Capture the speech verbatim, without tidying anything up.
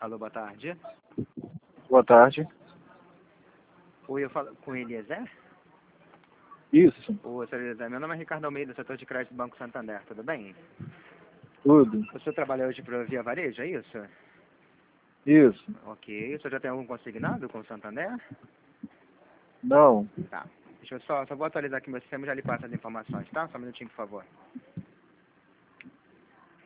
Alô, boa tarde. Boa tarde. Oi, eu falo com Eliezer? Isso, Oi, senhor Eliezer. Meu nome é Ricardo Almeida, setor de crédito do Banco Santander, tudo bem? tudo. O senhor trabalha hoje para Via Varejo, é isso? Isso. Ok. O senhor já tem algum consignado com o Santander? Não. Tá. Deixa eu só, só vou atualizar aqui meu sistema e já lhe passo as informações, tá? Só um minutinho, por favor.